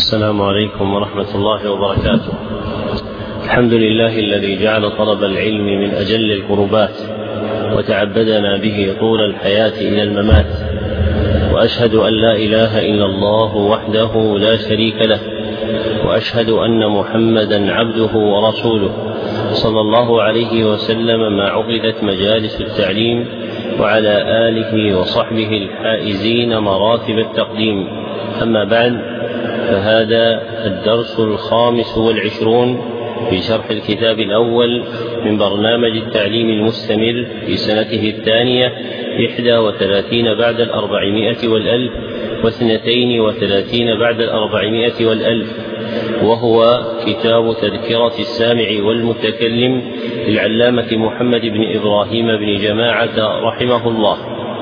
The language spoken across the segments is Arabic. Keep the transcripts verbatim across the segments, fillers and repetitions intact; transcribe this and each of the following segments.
السلام عليكم ورحمة الله وبركاته. الحمد لله الذي جعل طلب العلم من أجل القربات وتعبدنا به طول الحياة إلى الممات، وأشهد أن لا إله إلا الله وحده لا شريك له، وأشهد أن محمدا عبده ورسوله صلى الله عليه وسلم ما عقدت مجالس التعليم، وعلى آله وصحبه الحائزين مراتب التقديم. أما بعد، فهذا الدرس الخامس والعشرون في شرح الكتاب الأول من برنامج التعليم المستمر في سنته الثانية إحدى وثلاثين بعد الأربعمائة والألف واثنتين وثلاثين بعد الأربعمائة والألف، وهو كتاب تذكرة السامع والمتكلم للعلامة محمد بن إبراهيم بن جماعة رحمه الله.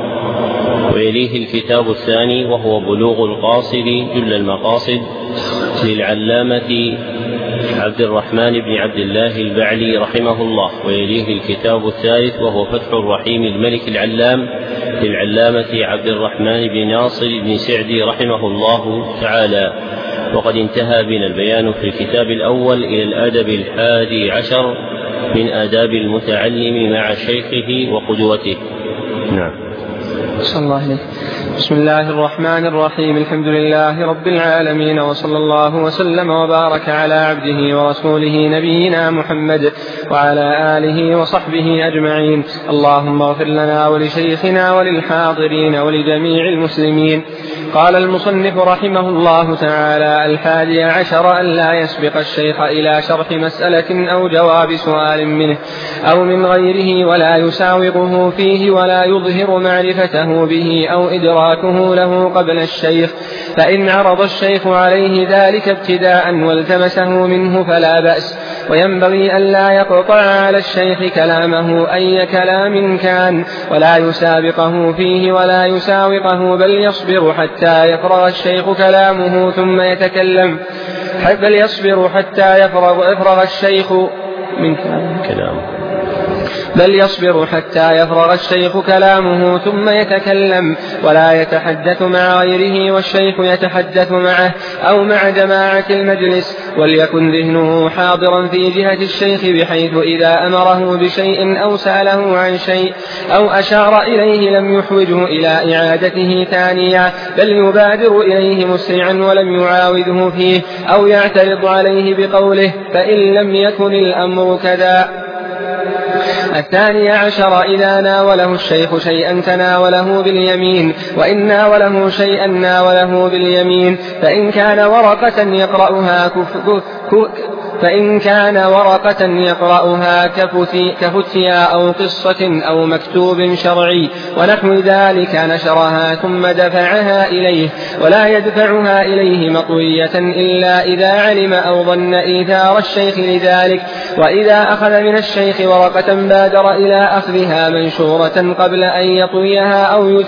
ويليه الكتاب الثاني وهو بلوغ القاصد جل المقاصد للعلامة عبد الرحمن بن عبد الله البعلي رحمه الله. ويليه الكتاب الثالث وهو فتح الرحيم الملك العلام للعلامة عبد الرحمن بن ناصر بن سعدي رحمه الله تعالى. وقد انتهى بنا البيان في الكتاب الأول إلى الأدب الحادي عشر من آداب المتعلم مع شيخه وقدوته. نعم. صلى الله عليه. بسم الله الرحمن الرحيم. الحمد لله رب العالمين، وصلى الله وسلم وبارك على عبده ورسوله نبينا محمد وعلى آله وصحبه أجمعين. اللهم اغفر لنا ولشيخنا وللحاضرين ولجميع المسلمين. قال المصنف رحمه الله تعالى: الحادي عشر أن لا يسبق الشيخ إلى شرح مسألة أو جواب سؤال منه أو من غيره، ولا يساوقه فيه، ولا يظهر معرفته به أو إدراكه له قبل الشيخ، فإن عرض الشيخ عليه ذلك ابتداء والتمسه منه فلا بأس. وينبغي أن لا يقطع على الشيخ كلامه أي كلام كان، ولا يسابقه فيه ولا يساوقه، بل يصبر حتى يفرغ الشيخ كلامه ثم يتكلم بل يصبر حتى يفرغ, يفرغ الشيخ من كلامه بل يصبر حتى يفرغ الشيخ كلامه ثم يتكلم، ولا يتحدث مع غيره والشيخ يتحدث معه أو مع جماعة المجلس، وليكن ذهنه حاضرا في جهة الشيخ، بحيث إذا أمره بشيء أو سأله عن شيء أو أشار إليه لم يحوجه إلى إعادته ثانية، بل يبادر إليه مسرعا ولم يعاوده فيه أو يعترض عليه بقوله فإن لم يكن الأمر كذا. الثاني عشر إذا ناوله الشيخ شيئا تناوله باليمين، وإن ناوله شيئا ناوله باليمين، فإن كان ورقة يقرأها كف كف فإن كان ورقة يقرأها كفتيا أو قصة أو مكتوب شرعي ونحو ذلك نشرها ثم دفعها إليه، ولا يدفعها إليه مطوية إلا إذا علم أو ظن إيثار الشيخ لذلك. وإذا أخذ من الشيخ ورقة بادر إلى أخذها منشورة قبل أن يطويها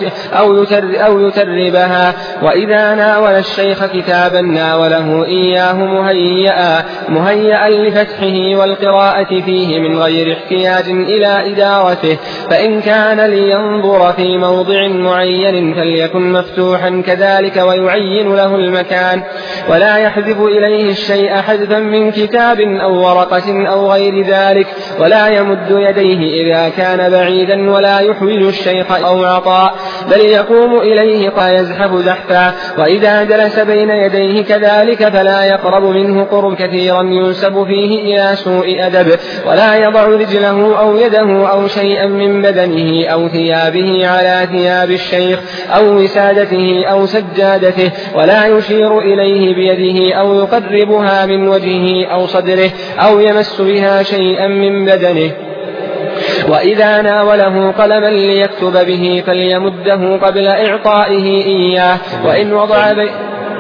أو يتربها. وإذا ناول الشيخ كتابا ناوله إياه مهيئا مهيئا لفتحه والقراءة فيه من غير احتياج إلى إدارته، فإن كان لينظر في موضع معين فليكن مفتوحا كذلك، ويعين له المكان، ولا يحذف إليه الشيء حذفا من كتاب أو ورقة أو غير ذلك، ولا يمد يديه إذا كان بعيدا، ولا يحوج الشيخ أو عطاء، بل يقوم إليه فيزحف زحفا. وإذا جلس بين يديه كذلك فلا يقرب منه قرب كثيرا ينسب فيه إلى سوء أدب، ولا يضع رجله أو يده أو شيئا من بدنه أو ثيابه على ثياب الشيخ أو وسادته أو سجادته، ولا يشير إليه بيده أو يقربها من وجهه أو صدره أو يمس بها شيئا من بدنه. وإذا ناوله قلما ليكتب به فليمده قبل إعطائه إياه، وإن وضع بي...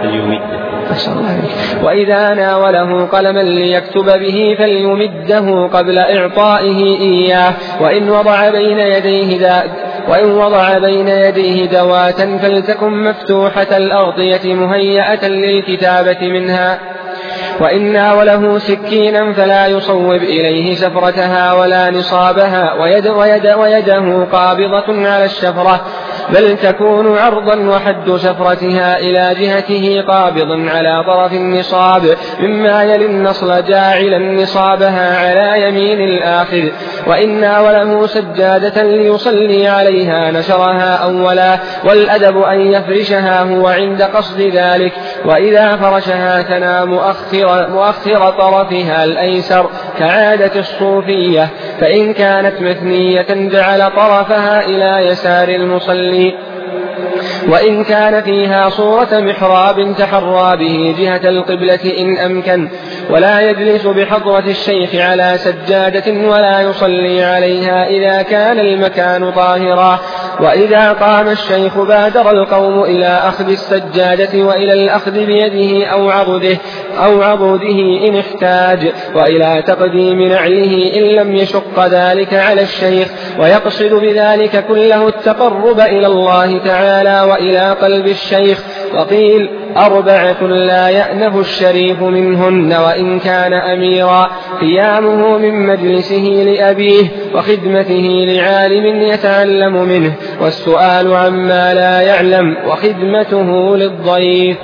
وإذا ناوله قلما ليكتب به فليمده قبل إعطائه إياه، وإن وضع بين يديه ذا وإن وضع بين يديه دواة فلتكن مفتوحة الأغطية مهيئة للكتابة منها. وإن ناوله سكينا فلا يصوب إليه شفرتها ولا نصابها، ويد ويد ويده قابضة على الشفرة بل تكون عرضا وحد شفرتها إلى جهته قابض على طرف النصاب مما يلي النصل جاعلا نصابها على يمين الآخذ. وإن وله سجادة ليصلي عليها نشرها أولا، والأدب أن يفرشها هو عند قصد ذلك، وإذا فرشها تنى مؤخر, مؤخر طرفها الأيسر كعادة الصوفية، فإن كانت مثنية جعل طرفها إلى يسار المصلي. وإن كان فيها صورة محراب تحرى به جهة القبلة إن أمكن، ولا يجلس بحضرة الشيخ على سجادة ولا يصلي عليها إذا كان المكان طاهرا. وإذا قام الشيخ بادر القوم إلى أخذ السجادة وإلى الأخذ بيده أو عضده أو عضده إن احتاج، وإلى تقديم نعله إن لم يشق ذلك على الشيخ، ويقصد بذلك كله التقرب إلى الله تعالى وإلى قلب الشيخ. وقيل أربعة لا يأنف الشريف منهن وإن كان أميرا: قيامه من مجلسه لأبيه، وخدمته لعالم يتعلم منه، والسؤال عما لا يعلم، وخدمته للضيف.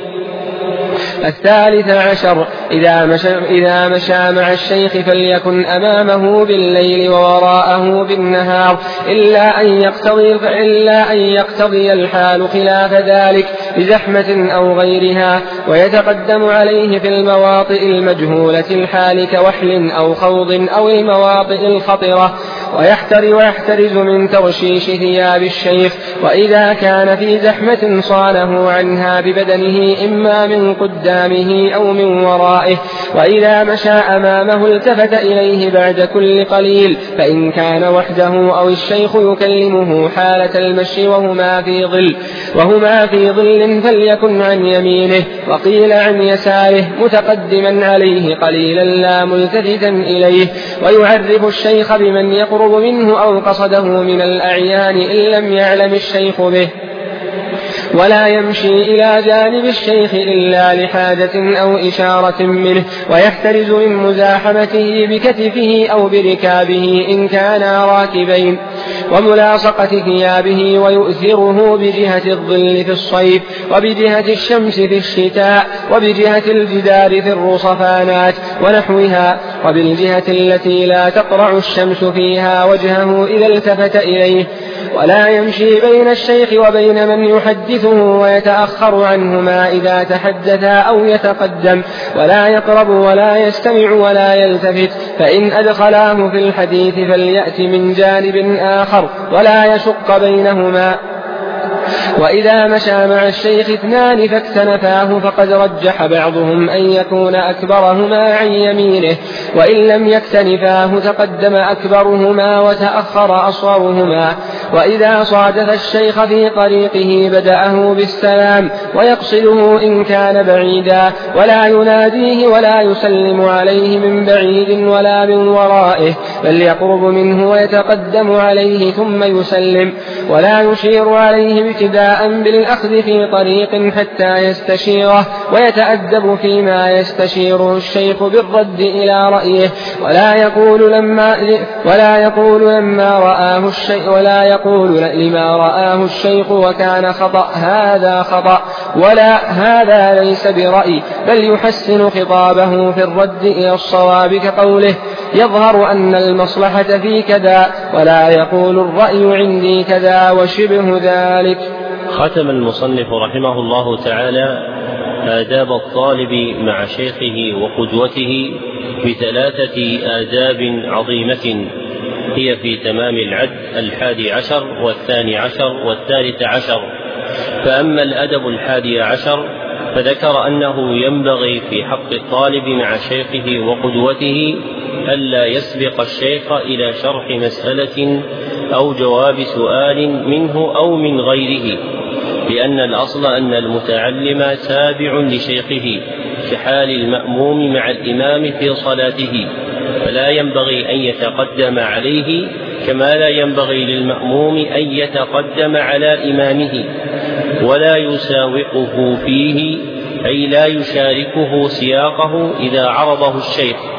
الثالث عشر: إذا مشى, إذا مشى مع الشيخ فليكن أمامه بالليل ووراءه بالنهار، إلا أن يقتضي, إلا أن يقتضي الحال خلاف ذلك بزحمة أو غيرها، ويتقدم عليه في المواطئ المجهولة الحال كوحل أو خوض أو المواطئ الخطرة، ويحتر ويحترز من ترشيش ثياب الشيخ، وإذا كان في زحمة صانه عنها ببدنه إما من قدامه أو من ورائه. وإذا مشى أمامه التفت إليه بعد كل قليل، فإن كان وحده أو الشيخ يكلمه حالة المشي وهما في ظل وهما في ظل فليكن عن يمينه، وقيل عن يساره متقدما عليه قليلا لا ملتفتا إليه، ويعرف الشيخ بمن يقرب منه أو قصده من الأعيان إن لم يعلم الشيخ به، ولا يمشي إلى جانب الشيخ إلا لحاجة أو إشارة منه، ويحترز من مزاحمته بكتفه أو بركابه إن كانا راكبين، وملاصقة ثيابه، ويؤثره بجهة الظل في الصيف، وبجهة الشمس في الشتاء، وبجهة الجدار في الرصفانات ونحوها، وبالجهة التي لا تقرع الشمس فيها وجهه إذا التفت إليه. ولا يمشي بين الشيخ وبين من يحدثه ويتأخر عنهما إذا تحدثا أو يتقدم، ولا يقرب ولا يستمع ولا يلتفت، فإن أدخلاه في الحديث فليأت من جانب آخر ولا يشق بينهما. وإذا مشى مع الشيخ اثنان فاكتنفاه فقد رجح بعضهم أن يكون أكبرهما عن يمينه، وإن لم يكتنفاه تقدم أكبرهما وتأخر أصغرهما. وإذا صادف الشيخ في طريقه بدأه بالسلام ويقصده إن كان بعيدا، ولا يناديه ولا يسلم عليه من بعيد ولا من ورائه، بل يقرب منه ويتقدم عليه ثم يسلم، ولا يشير عليه ابتداء بالأخذ في طريق حتى يستشيره، ويتأدب فيما يستشيره الشيخ بالرد إلى رأيه، ولا يقول لما ولا يقول لما رآه الشيخ ولا يقول لما رآه الشيخ وكان خطأ هذا خطأ، ولا هذا ليس برأي، بل يحسن خطابه في الرد إلى الصواب كقوله: يظهر أن المصلحة في كذا، ولا يقول الرأي عندي كذا وشبه ذلك. ختم المصنف رحمه الله تعالى آداب الطالب مع شيخه وقدوته بثلاثة آداب عظيمة هي في تمام العد الحادي عشر والثاني عشر والثالث عشر. فأما الأدب الحادي عشر فذكر أنه ينبغي في حق الطالب مع شيخه وقدوته ألا يسبق الشيخ إلى شرح مسألة أو جواب سؤال منه أو من غيره، لأن الأصل أن المتعلم تابع لشيخه كحال المأموم مع الإمام في صلاته، فلا ينبغي أن يتقدم عليه كما لا ينبغي للمأموم أن يتقدم على إمامه، ولا يساوقه فيه أي لا يشاركه سياقه إذا عرضه الشيخ،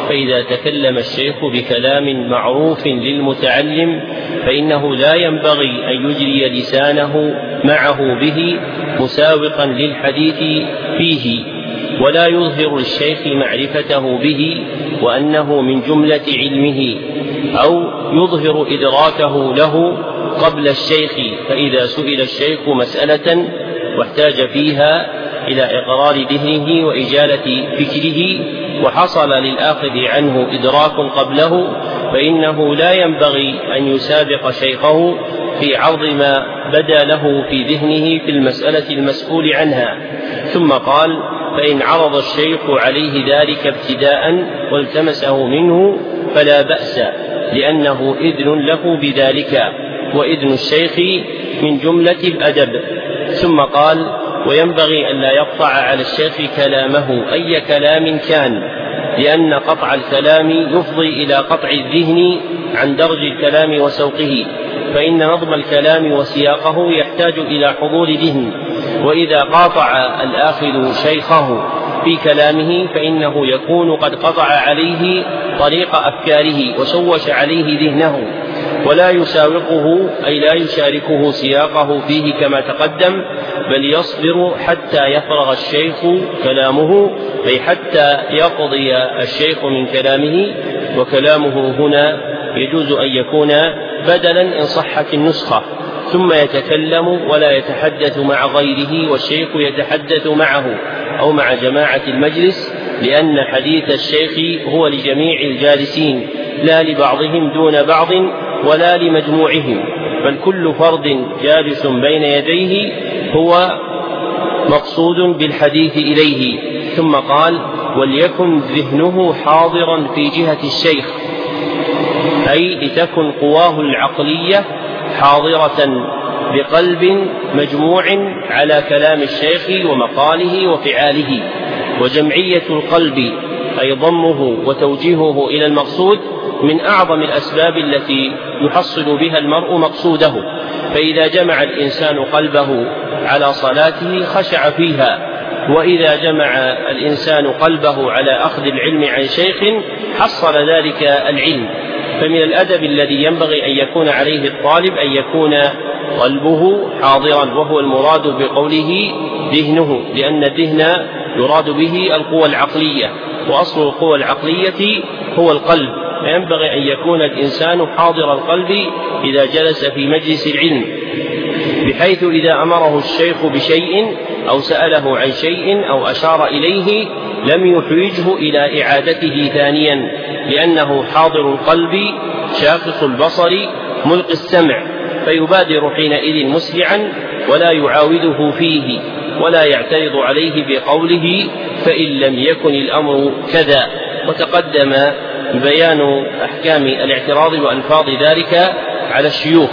فإذا تكلم الشيخ بكلام معروف للمتعلم فإنه لا ينبغي أن يجري لسانه معه به مساوقا للحديث فيه، ولا يظهر للشيخ معرفته به وأنه من جملة علمه، أو يظهر إدراكه له قبل الشيخ، فإذا سئل الشيخ مسألة واحتاج فيها إلى إقرار ذهنه وإجالة فكره وحصل للآخذ عنه إدراك قبله، فإنه لا ينبغي أن يسابق شيخه في عرض ما بدا له في ذهنه في المسألة المسؤول عنها. ثم قال: فإن عرض الشيخ عليه ذلك ابتداء والتمسه منه فلا بأس، لأنه إذن له بذلك، وإذن الشيخ من جملة الأدب. ثم قال: وينبغي أن لا يقطع على الشيخ كلامه أي كلام كان، لأن قطع الكلام يفضي إلى قطع الذهن عن درج الكلام وسوقه، فإن نظم الكلام وسياقه يحتاج إلى حضور ذهن، وإذا قاطع الآخذ شيخه في كلامه فإنه يكون قد قطع عليه طريق أفكاره وشوش عليه ذهنه، ولا يساوقه أي لا يشاركه سياقه فيه كما تقدم، بل يصبر حتى يفرغ الشيخ كلامه، أي حتى يقضي الشيخ من كلامه. وكلامه هنا يجوز أن يكون بدلا إن صحت النسخة، ثم يتكلم ولا يتحدث مع غيره والشيخ يتحدث معه أو مع جماعة المجلس، لأن حديث الشيخ هو لجميع الجالسين لا لبعضهم دون بعض ولا لمجموعهم، بل كل فرد جالس بين يديه هو مقصود بالحديث إليه. ثم قال: وليكن ذهنه حاضرا في جهة الشيخ، أي لتكن قواه العقلية حاضرة بقلب مجموع على كلام الشيخ ومقاله وفعاله. وجمعية القلب أي ضمه وتوجيهه إلى المقصود من أعظم الأسباب التي يحصل بها المرء مقصوده، فإذا جمع الإنسان قلبه على صلاته خشع فيها، وإذا جمع الإنسان قلبه على أخذ العلم عن شيخ حصل ذلك العلم. فمن الأدب الذي ينبغي أن يكون عليه الطالب أن يكون قلبه حاضرا، وهو المراد بقوله ذهنه، لأن الذهن يراد به القوى العقلية، وأصل القوى العقلية هو القلب، فينبغي أن يكون الإنسان حاضر القلب إذا جلس في مجلس العلم، بحيث إذا أمره الشيخ بشيء أو سأله عن شيء أو أشار إليه لم يحوجه إلى إعادته ثانيا، لأنه حاضر القلب شاخص البصر ملقي السمع، فيبادر حينئذ مسرعا ولا يعاوده فيه ولا يعترض عليه بقوله فإن لم يكن الأمر كذا. وتقدم بيان أحكام الاعتراض وألفاظ ذلك على الشيوخ.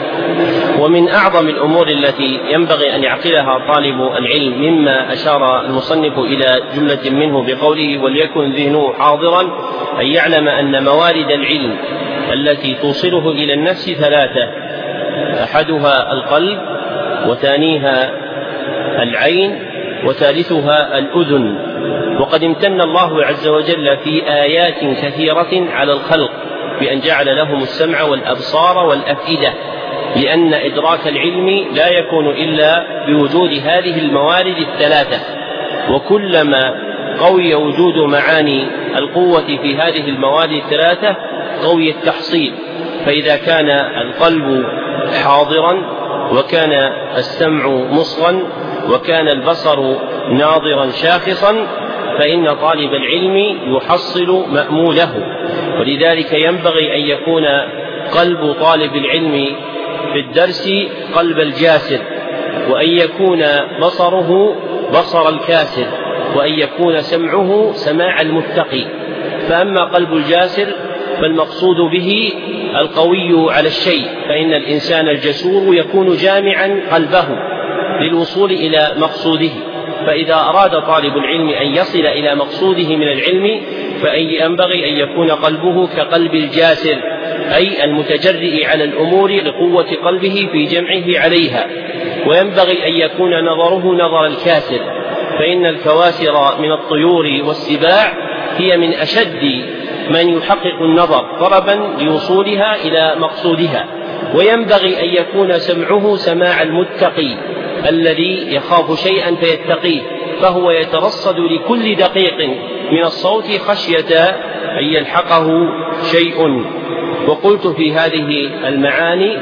ومن أعظم الأمور التي ينبغي أن يعقلها طالب العلم مما أشار المصنف إلى جملة منه بقوله وليكن ذهنه حاضرا، أن يعلم أن موارد العلم التي توصله إلى النفس ثلاثة: أحدها القلب، وثانيها العين، وثالثها الأذن. وقد امتن الله عز وجل في آيات كثيرة على الخلق بأن جعل لهم السمع والأبصار والأفئدة، لأن إدراك العلم لا يكون إلا بوجود هذه الموارد الثلاثة، وكلما قوي وجود معاني القوة في هذه الموارد الثلاثة قوي التحصيل. فإذا كان القلب حاضرا وكان السمع مصغا وكان البصر ناظرا شاخصا فإن طالب العلم يحصل مأموله. ولذلك ينبغي أن يكون قلب طالب العلم في الدرس قلب الجاسر، وأن يكون بصره بصر الكاسر، وأن يكون سمعه سماع المتقي. فأما قلب الجاسر فالمقصود به القوي على الشيء، فإن الإنسان الجسور يكون جامعا قلبه للوصول إلى مقصوده. فإذا أراد طالب العلم أن يصل إلى مقصوده من العلم فينبغي أن يكون قلبه كقلب الجاسر، أي المتجرئ على الأمور لقوة قلبه في جمعه عليها. وينبغي أن يكون نظره نظر الكاسر، فإن الكواسر من الطيور والسباع هي من أشد من يحقق النظر طلبا لوصولها إلى مقصودها، وينبغي أن يكون سمعه سماع المتقي الذي يخاف شيئا فيتقيه، فهو يترصد لكل دقيق من الصوت خشية أن يلحقه شيء. وقلت في هذه المعاني: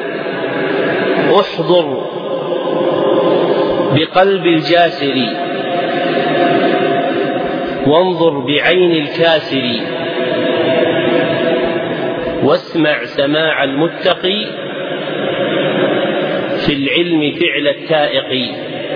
احضر بقلب الجاسر وانظر بعين الكاسر، واسمع سماع المتقي في العلم فعل التائق.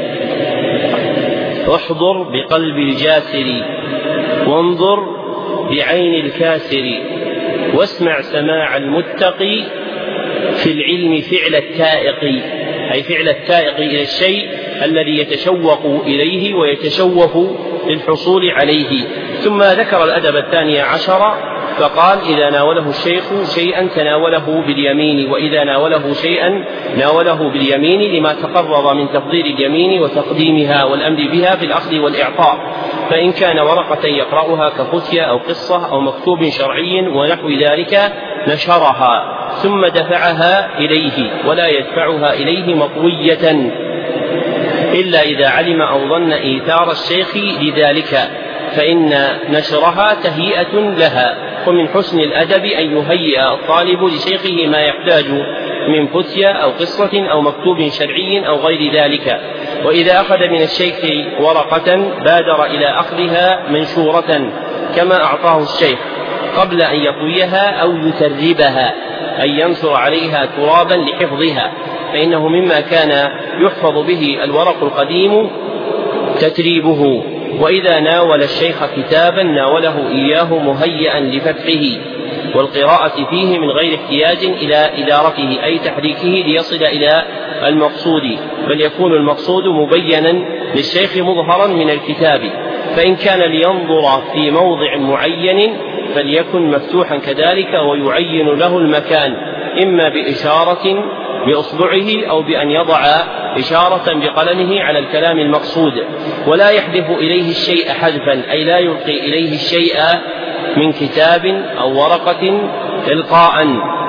احضر بقلب الجاسر وانظر بعين الكاسر، واسمع سماع المتقي في العلم فعل التائق، أي فعل التائق إلى الشيء الذي يتشوق إليه ويتشوف للحصول عليه. ثم ذكر الأدب الثاني عشر فقال: إذا ناوله الشيخ شيئا تناوله باليمين، وإذا ناوله شيئا ناوله باليمين، لما تقرر من تفضيل اليمين وتقديمها والأمر بها في الأخذ والإعطاء. فإن كان ورقة يقرأها كفتية أو قصة أو مكتوب شرعي ونحو ذلك نشرها ثم دفعها إليه، ولا يدفعها إليه مطوية إلا إذا علم أو ظن إيثار الشيخ لذلك، فإن نشرها تهيئة لها. ومن حسن الأدب أن يهيئ الطالب لشيخه ما يحتاج من فتية أو قصة أو مكتوب شرعي أو غير ذلك. وإذا أخذ من الشيخ ورقة بادر إلى أخذها منشورة كما أعطاه الشيخ قبل أن يطويها أو يتربها، أي ينثر عليها ترابا لحفظها، فإنه مما كان يحفظ به الورق القديم تتريبه. وإذا ناول الشيخ كتابا ناوله إياه مهيئا لفتحه والقراءة فيه من غير احتياج إلى إدارته، أي تحريكه ليصل إلى المقصود، بل يكون المقصود مبينا للشيخ مظهرا من الكتاب. فإن كان لينظر في موضع معين فليكن مفتوحا كذلك، ويعين له المكان إما بإشارة بإصبعه أو بأن يضع إشارة بقلمه على الكلام المقصود، ولا يحذف إليه الشيء حذفا، أي لا يلقي إليه الشيء من كتاب أو ورقة إلقاء.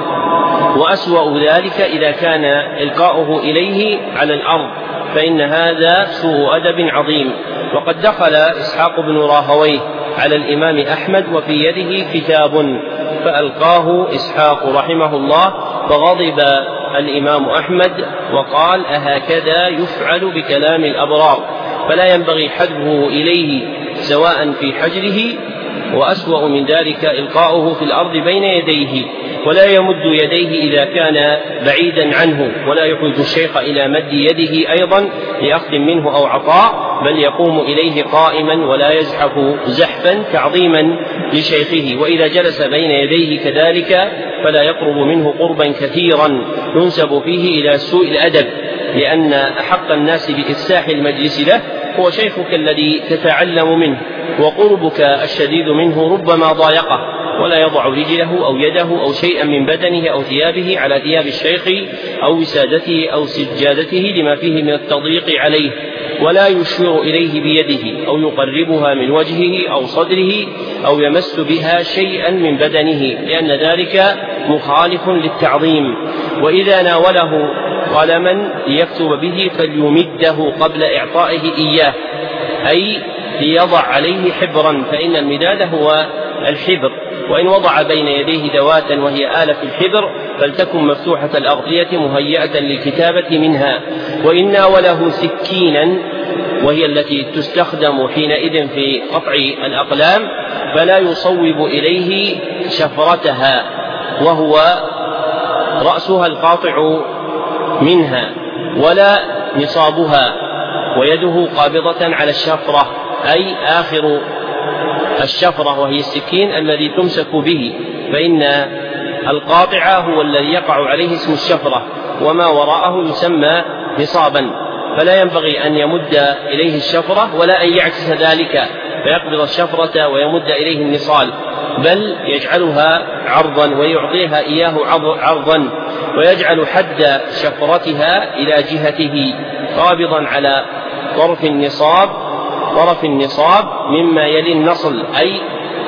وأسوأ ذلك إذا كان إلقاؤه إليه على الأرض، فإن هذا سوء أدب عظيم. وقد دخل إسحاق بن راهويه على الإمام أحمد وفي يده كتاب فألقاه إسحاق رحمه الله، فغضب الإمام أحمد وقال: أهكذا يفعل بكلام الأبرار؟ فلا ينبغي حذفه إليه سواء في حجره، وأسوأ من ذلك إلقاؤه في الأرض بين يديه. ولا يمد يديه إذا كان بعيدا عنه، ولا يحوج الشيخ إلى مد يده أيضا لأخذ منه أو عطاء، بل يقوم إليه قائما ولا يزحف زحفا تعظيما لشيخه. وإذا جلس بين يديه كذلك فلا يقرب منه قربا كثيرا ينسب فيه إلى سوء الأدب، لأن أحق الناس بإفساح المجلس له هو شيخك الذي تتعلم منه، وقربك الشديد منه ربما ضايقه، ولا يضع رجله أو يده أو شيئا من بدنه أو ثيابه على ثياب الشيخ أو وسادته أو سجادته لما فيه من التضييق عليه، ولا يشير إليه بيده أو يقربها من وجهه أو صدره أو يمس بها شيئا من بدنه، لأن ذلك مخالف للتعظيم. وإذا ناوله قلما ليكتب به فليمده قبل إعطائه إياه، أي ليضع عليه حبرا، فإن المداد هو الحبر. وإن وضع بين يديه دواتا وهي آلة الحبر فلتكن مفتوحة الأغطية مهيئة للكتابة منها. وإن ناوله سكينا وهي التي تستخدم حينئذ في قطع الأقلام فلا يصوب إليه شفرتها وهو رأسها القاطع منها، ولا نصابها، ويده قابضة على الشفرة، أي آخر الشفرة وهي السكين الذي تمسك به، فإن القاطع هو الذي يقع عليه اسم الشفرة، وما وراءه يسمى نصابا. فلا ينبغي أن يمد إليه الشفرة ولا أن يعكس ذلك فيقبض الشفرة ويمد إليه النصال، بل يجعلها عرضا ويعطيها إياه عرضا، ويجعل حد شفرتها إلى جهته قابضا على طرف النصاب طرف النصاب مما يلي النصل، أي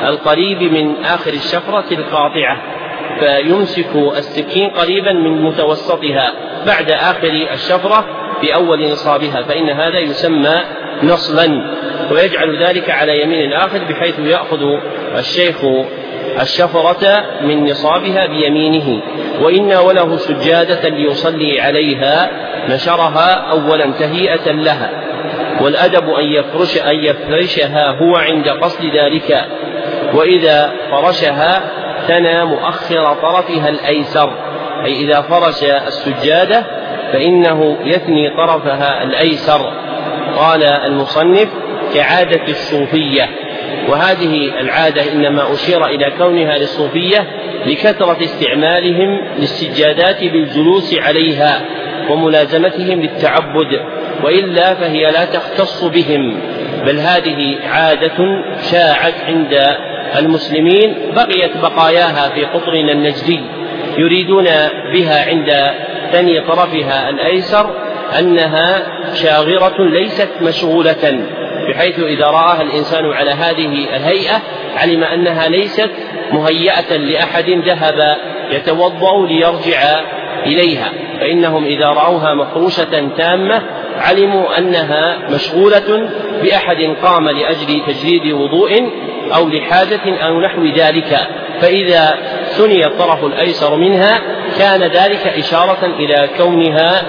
القريب من آخر الشفرة القاطعة، فيمسك السكين قريبا من متوسطها بعد آخر الشفرة بأول نصابها، فإن هذا يسمى نصلا، ويجعل ذلك على يمين الآخر بحيث يأخذ الشيخ الشفرة من نصابها بيمينه. وإن وله سجادة ليصلي عليها نشرها أولا تهيئة لها، والأدب أن يفرش أن يفرشها هو عند قصد ذلك، وإذا فرشها ثنى مؤخر طرفها الأيسر، أي إذا فرش السجادة فإنه يثني طرفها الأيسر. قال المصنف كعادة الصوفية، وهذه العادة إنما أشير إلى كونها للصوفية لكثرة استعمالهم للسجادات بالجلوس عليها وملازمتهم للتعبد، وإلا فهي لا تختص بهم، بل هذه عادة شاعت عند المسلمين بقيت بقاياها في قطرنا النجدي، يريدون بها عند ثني طرفها الأيسر أنها شاغرة ليست مشغولة، بحيث إذا رآها الإنسان على هذه الهيئة علم أنها ليست مهيئة لأحد ذهب يتوضأ ليرجع إليها، فإنهم إذا رأوها مفروشة تامة علموا أنها مشغولة بأحد قام لأجل تجديد وضوء أو لحاجة أو نحو ذلك، فإذا ثني الطرف الأيسر منها كان ذلك إشارة إلى كونها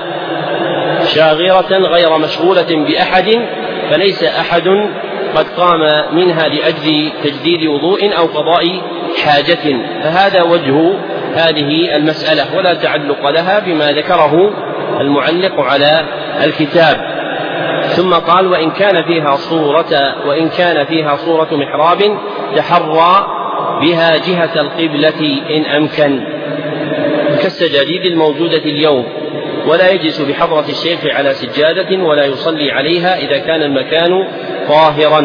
شاغرة غير مشغولة بأحد، فليس أحد قد قام منها لأجل تجديد وضوء أو قضاء حاجة. فهذا وجه هذه المسألة، ولا تعلق لها بما ذكره المعلق على الكتاب. ثم قال وإن كان فيها صورة وإن كان فيها صورة محراب تحرى بها جهة القبلة إن أمكن، كالسجاديد الموجودة اليوم، ولا يجلس بحضرة الشيخ على سجادة ولا يصلي عليها إذا كان المكان طاهرا،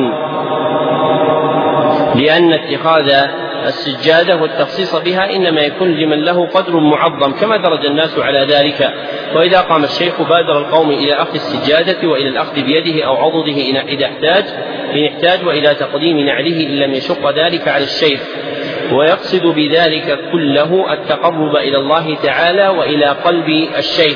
لأن اتخاذ السجادة والتخصيص بها إنما يكون لمن له قدر معظم كما درج الناس على ذلك. وإذا قام الشيخ بادر القوم إلى أخذ السجادة وإلى الأخذ بيده أو عضده إذا احتاج إن احتاج وإلى تقديم نعله إن لم يشق ذلك على الشيخ، ويقصد بذلك كله التقرب إلى الله تعالى وإلى قلب الشيخ.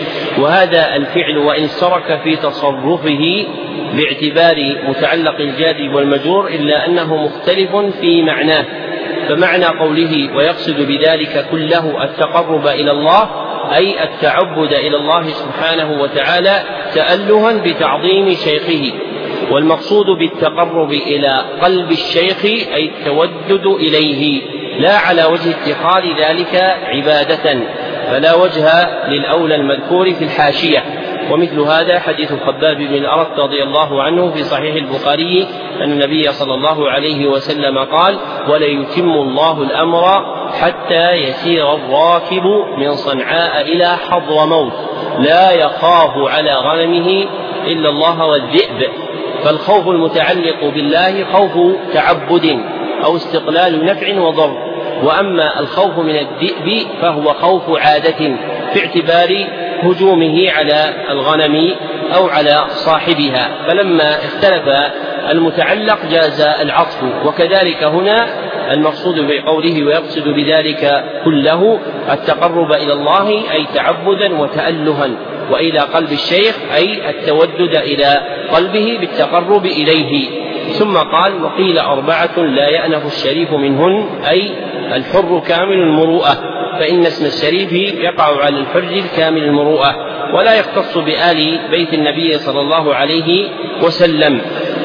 وهذا الفعل وإن اشترك في تصرفه باعتبار متعلق الجار والمجرور إلا أنه مختلف في معناه، فمعنى قوله ويقصد بذلك كله التقرب إلى الله أي التعبد إلى الله سبحانه وتعالى تألها بتعظيم شيخه، والمقصود بالتقرب إلى قلب الشيخ أي التودد إليه، لا على وجه اتخاذ ذلك عبادة، فلا وجه للأولى المذكور في الحاشية. ومثل هذا حديث خباب بن الأرت رضي الله عنه في صحيح البخاري أن النبي صلى الله عليه وسلم قال وليتم الله الأمر حتى يسير الراكب من صنعاء إلى حضرموت لا يخاف على غنمه إلا الله والذئب. فالخوف المتعلق بالله خوف تعبد أو استقلال نفع وضر، وأما الخوف من الذئب فهو خوف عادة في اعتبار هجومه على الغنم أو على صاحبها، فلما اختلف المتعلق جاز العطف. وكذلك هنا المقصود بقوله ويقصد بذلك كله التقرب إلى الله أي تعبدا وتألها، وإلى قلب الشيخ أي التودد إلى قلبه بالتقرب إليه. ثم قال وقيل أربعة لا يأنف الشريف منهن أي الحر كامل المروءة، فإن اسم الشريف يقع على الحر الكامل المروءة ولا يختص بآل بيت النبي صلى الله عليه وسلم.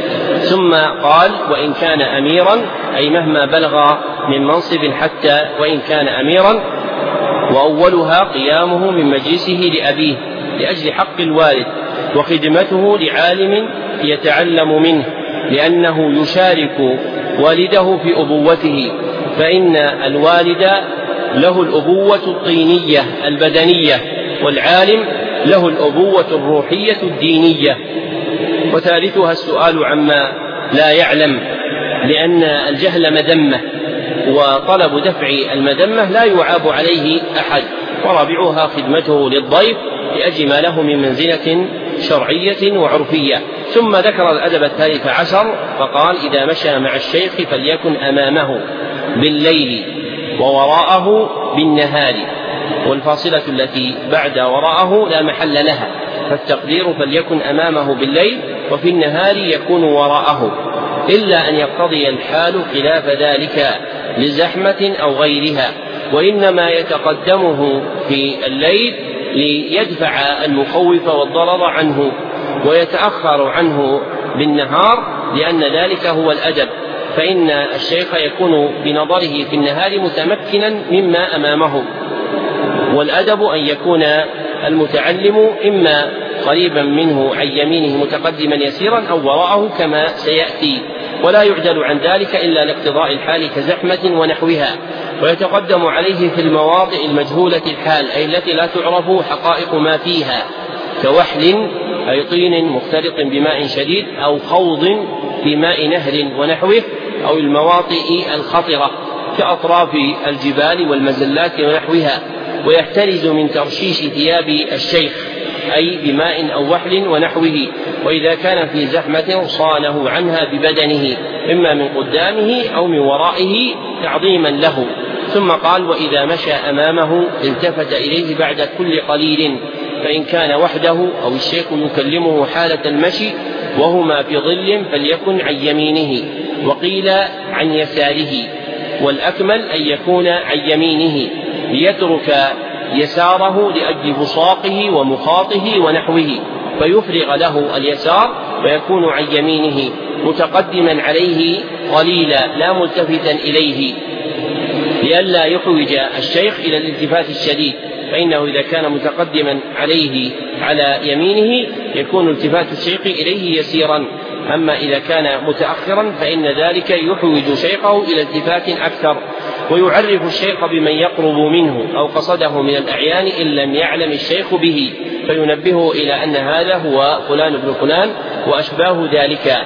ثم قال وإن كان أميرا أي مهما بلغ من منصب حتى وإن كان أميرا، وأولها قيامه من مجلسه لأبيه لأجل حق الوالد وخدمته لعالم يتعلم منه، لأنه يشارك والده في أبوته، فإن الوالد له الأبوة الطينية البدنية والعالم له الأبوة الروحية الدينية. وثالثها السؤال عما لا يعلم، لأن الجهل مذمة وطلب دفع المذمة لا يعاب عليه أحد. ورابعها خدمته للضيف لأجل ما له من منزلة شرعية وعرفية، ثم ذكر الأدب الثالث عشر فقال: إذا مشى مع الشيخ فليكن أمامه بالليل ووراءه بالنهار، والفاصلة التي بعد وراءه لا محل لها، فالتقدير فليكن أمامه بالليل، وفي النهار يكون وراءه، إلا أن يقتضي الحال خلاف ذلك لزحمة أو غيرها، وإنما يتقدمه في الليل ليدفع المخوف والضرر عنه، ويتأخر عنه بالنهار لأن ذلك هو الأدب، فإن الشيخ يكون بنظره في النهار متمكنا مما أمامه، والأدب أن يكون المتعلم إما قريبا منه عن يمينه متقدما يسيرا أو وراءه كما سيأتي، ولا يعدل عن ذلك إلا لاقتضاء الحال كزحمة ونحوها، ويتقدم عليه في المواضع المجهولة الحال، أي التي لا تعرف حقائق ما فيها، كوحل أي طين مختلط بماء شديد، أو خوض في ماء نهر ونحوه، أو المواطئ الخطرة كأطراف الجبال والمزلات ونحوها، ويحترز من ترشيش ثياب الشيخ أي بماء أو وحل ونحوه، وإذا كان في زحمة صانه عنها ببدنه إما من قدامه أو من ورائه تعظيما له. ثم قال: وإذا مشى أمامه التفت إليه بعد كل قليل، فإن كان وحده أو الشيخ يكلمه حالة المشي وهما في ظل فليكن عن يمينه، وقيل عن يساره، والأكمل أن يكون عن يمينه ليترك يساره لأجل بصاقه ومخاطه ونحوه، فيفرغ له اليسار ويكون عن يمينه متقدما عليه قليلا لا ملتفتا إليه، لئلا يحوج الشيخ إلى الالتفات الشديد، فإنه إذا كان متقدما عليه على يمينه يكون التفات الشيخ إليه يسيرا، أما إذا كان متأخرا فإن ذلك يحوج شيخه إلى التفات أكثر، ويعرف الشيخ بمن يقرب منه أو قصده من الأعيان إن لم يعلم الشيخ به، فينبهه إلى أن هذا هو فلان بن فلان وأشباه ذلك،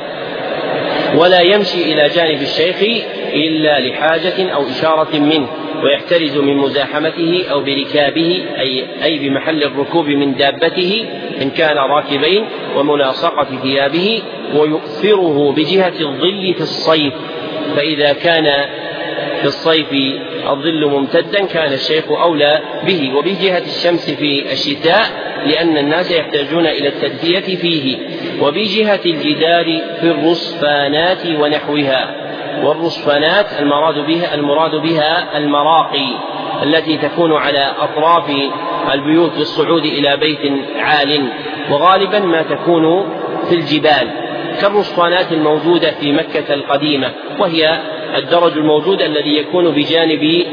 ولا يمشي إلى جانب الشيخ إلا لحاجة أو إشارة منه، ويحترز من مزاحمته أو بركابه أي, أي بمحل الركوب من دابته إن كان راكبين، وملاصقة ثيابه، ويؤثره بجهة الظل في الصيف، فإذا كان في الصيف الظل ممتدا كان الشيخ أولى به، وبجهة الشمس في الشتاء لأن الناس يحتاجون إلى التدفئة فيه، وبجهة الجدار في الرصفانات ونحوها، والرصفانات المراد بها, المراد بها المراقي التي تكون على أطراف البيوت للصعود إلى بيت عال، وغالبا ما تكون في الجبال كالرصفانات الموجودة في مكة القديمة، وهي الدرج الموجود الذي يكون بجانب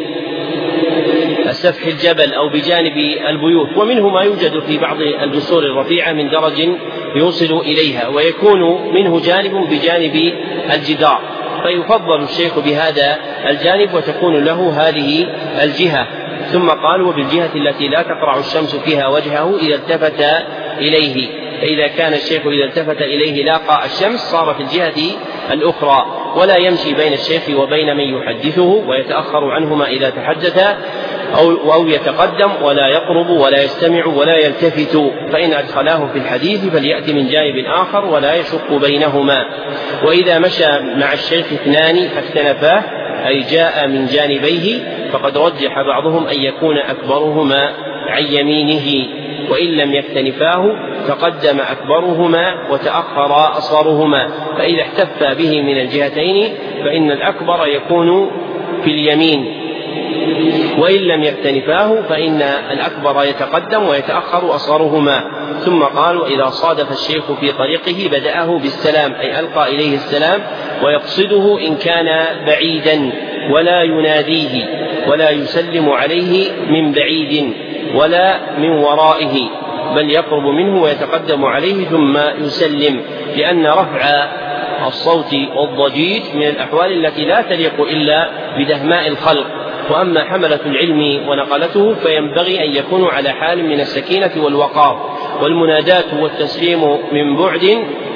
سفح الجبل أو بجانب البيوت، ومنه ما يوجد في بعض الجسور الرفيعة من درج يوصل إليها، ويكون منه جانب بجانب الجدار، فيفضل الشيخ بهذا الجانب وتكون له هذه الجهة. ثم قال: وبالجهة التي لا تقرع الشمس فيها وجهه إذا التفت إليه، فإذا كان الشيخ إذا التفت إليه لاقى الشمس صار في الجهة الأخرى، ولا يمشي بين الشيخ وبين من يحدثه، ويتأخر عنهما إذا تحدث أو, أو يتقدم، ولا يقرب ولا يستمع ولا يلتفت، فإن أدخلاه في الحديث فليأتي من جانب آخر ولا يشق بينهما. وإذا مشى مع الشيخ اثنان فاختلفاه أي جاء من جانبيه، فقد رجح بعضهم أن يكون أكبرهما عن يمينه، وإن لم يختلفاه تقدم أكبرهما وتأخر أصغرهما، فإذا احتف به من الجهتين فإن الأكبر يكون في اليمين، وإن لم يختلفاه فإن الأكبر يتقدم ويتأخر أصغرهما. ثم قال: وإذا صادف الشيخ في طريقه بدأه بالسلام أي ألقى إليه السلام، ويقصده إن كان بعيدا ولا يناديه، ولا يسلم عليه من بعيد ولا من ورائه، بل يقرب منه ويتقدم عليه ثم يسلم، لأن رفع الصوت والضجيج من الأحوال التي لا تليق إلا بدهماء الخلق، وأما حملة العلم ونقلته فينبغي أن يكونوا على حال من السكينة والوقار، والمناداة والتسليم من بعد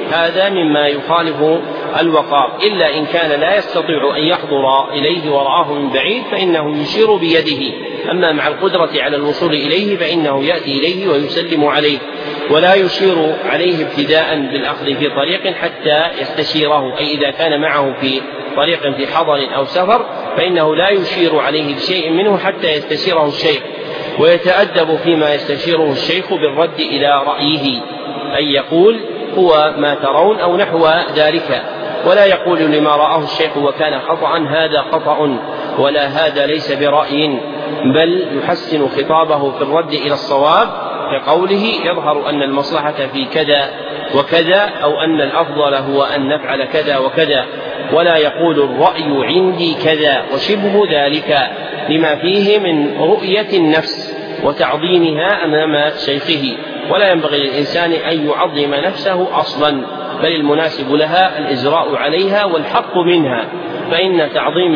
هذا مما يخالف الوقار، إلا إن كان لا يستطيع أن يحضر إليه ورآه من بعيد فإنه يشير بيده، أما مع القدرة على الوصول إليه فإنه يأتي إليه ويسلم عليه، ولا يشير عليه ابتداء بالأخذ في طريق حتى يستشيره، أي إذا كان معه في طريق في حضر أو سفر فإنه لا يشير عليه بشيء منه حتى يستشيره الشيخ، ويتأدب فيما يستشيره الشيخ بالرد إلى رأيه، أي يقول هو ما ترون أو نحو ذلك، ولا يقول لما رآه الشيخ وكان خطأ هذا خطأ، ولا هذا ليس برأي، بل يحسن خطابه في الرد إلى الصواب كقوله يظهر أن المصلحة في كذا وكذا، أو أن الأفضل هو أن نفعل كذا وكذا، ولا يقول الرأي عندي كذا وشبه ذلك، لما فيه من رؤية النفس وتعظيمها أمام شيخه، ولا ينبغي للإنسان أن يعظم نفسه أصلا، بل المناسب لها الإجراء عليها والحق منها، فإن تعظيم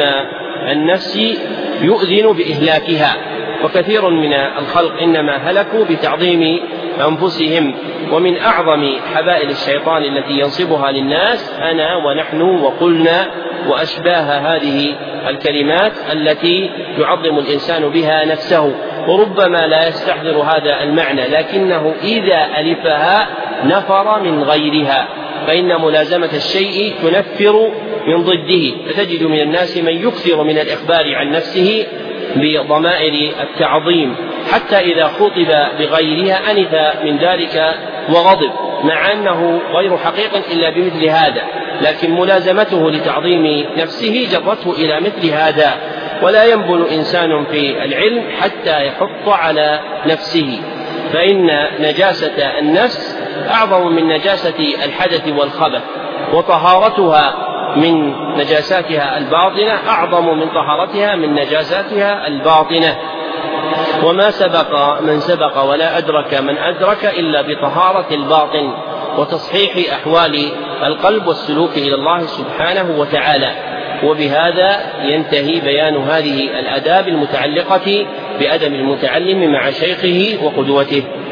النفس يؤذن بإهلاكها، وكثير من الخلق إنما هلكوا بتعظيم أنفسهم. ومن أعظم حبائل الشيطان التي ينصبها للناس أنا ونحن وقلنا وأشباه هذه الكلمات التي يعظم الإنسان بها نفسه، وربما لا يستحضر هذا المعنى، لكنه إذا ألفها نفر من غيرها، فإن ملازمة الشيء تنفر من ضده، فتجد من الناس من يكثر من الإخبار عن نفسه بضمائر التعظيم، حتى إذا خطب بغيرها أنف من ذلك وغضب، مع أنه غير حقيق إلا بمثل هذا، لكن ملازمته لتعظيم نفسه جرته إلى مثل هذا. ولا ينبل إنسان في العلم حتى يحط على نفسه، فإن نجاسة النفس أعظم من نجاسة الحدث والخبث، وطهارتها من نجاساتها الباطنة أعظم من طهارتها من نجاساتها الباطنة. وما سبق من سبق ولا أدرك من أدرك إلا بطهارة الباطن وتصحيح أحوال القلب والسلوك إلى الله سبحانه وتعالى. وبهذا ينتهي بيان هذه الآداب المتعلقة بأدب المتعلم مع شيخه وقدوته.